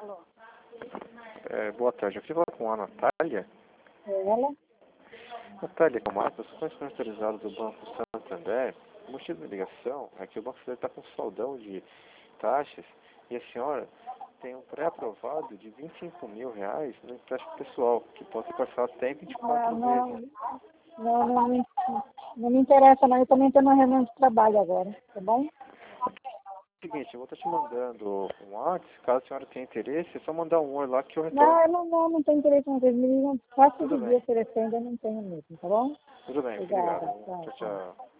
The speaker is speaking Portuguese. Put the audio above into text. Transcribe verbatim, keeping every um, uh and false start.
É, boa tarde, eu queria falar com a Natália. É ela? Natália Camargo, eu sou correspondente autorizado do Banco Santander. O motivo da ligação é que o Banco Santander está com saldão de taxas e a senhora tem um pré-aprovado de vinte e cinco mil reais no empréstimo pessoal, que pode ser parcelado até em vinte e quatro Ah, não, vezes. não, não, me, não me interessa não, eu também estou numa reunião de trabalho agora, tá bom? Seguinte, eu vou estar te mandando um WhatsApp, caso a senhora tenha interesse, é só mandar um oi lá que eu retorno. Não, eu não, não, não tenho interesse em vocês, me ligam quase Tudo todo bem, dia oferecendo, eu não tenho mesmo, tá bom? tudo bem, muito Obrigada, obrigado. tchau, Tchau, tchau. tchau.